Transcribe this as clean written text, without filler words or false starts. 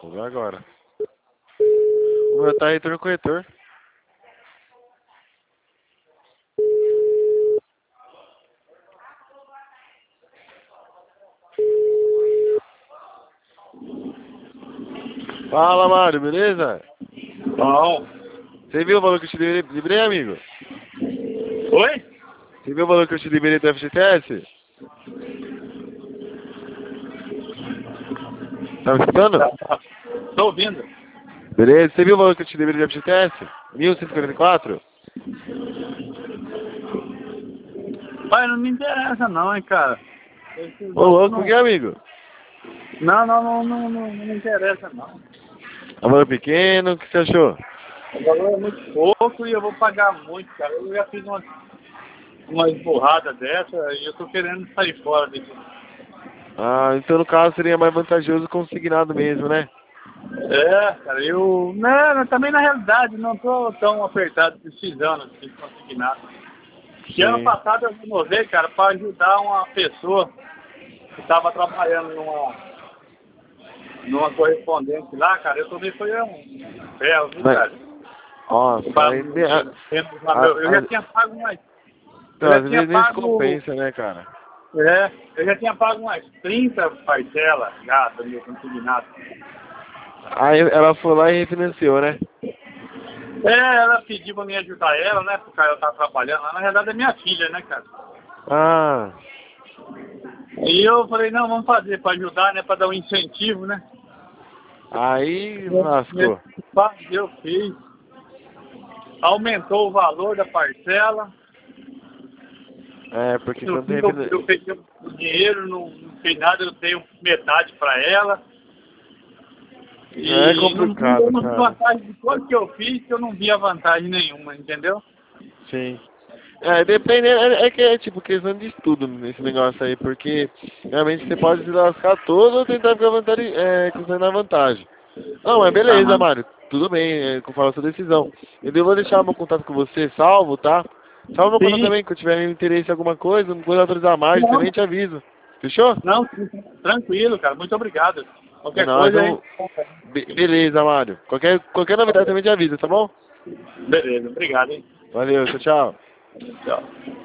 Vou ver agora. O meu tá retorno corretor. Fala, Mário, beleza? Bom. Você viu o valor que eu te liberei, amigo? Oi? Você viu o valor que eu te liberei do FGTS? Tá me escutando? Tô ouvindo. Beleza, você viu o valor que eu te liberei do FGTS? 1.144? Pai, não me interessa não, hein, cara. Ô, louco, por que, amigo? Não me interessa não. É um valor pequeno, o que você achou? O valor é muito pouco e eu vou pagar muito, cara. Eu já fiz uma esburrada dessa e eu tô querendo sair fora disso. Ah, então no caso seria mais vantajoso consignado mesmo, né? É, cara, Não, também na realidade não tô tão apertado precisando de conseguir nada. Que ano Sim. passado eu renovei, cara, para ajudar uma pessoa que estava trabalhando numa correspondente lá, cara. Eu também foi um ferro, viu, Mas, cara? nossa, aí, Eu já tinha pago mais. Eu então, já às tinha vezes nem se pago. compensa, né, cara? Eu já tinha pago umas 30 parcelas já do meu consignado. Aí ela foi lá e refinanciou, né? Ela pediu pra me ajudar ela, né? Porque ela tá trabalhando lá. Na verdade é minha filha, né, cara? Ah, E eu falei, não, vamos fazer pra ajudar, né? Pra dar um incentivo, né? aí lascou. Eu fiz. Aumentou o valor da parcela. É, porque No quando fim, tem eu peguei o dinheiro, não fiz nada, eu dei metade pra ela. É E não complicado, vi cara. vantagem de tudo que eu fiz, que eu não via vantagem nenhuma, entendeu? Sim. É, depende, é que é tipo questão de estudo nesse negócio aí, porque realmente você pode se lascar todo ou tentar ficar vantagem, questão da vantagem. Não, mas beleza, Aham. Mário. Tudo bem, conforme a sua decisão. Eu vou deixar meu contato com você salvo, tá? Salva meu contato Sim. também, que eu tiver interesse em alguma coisa, não coisa autorizar mais, Não, também te aviso. Fechou? não, tranquilo, cara. Muito obrigado. É Qualquer nóis, coisa aí. vamos. Beleza, Mário. Qualquer novidade também te avisa, tá bom? Beleza, obrigado, hein? Valeu, tchau, tchau. Tchau.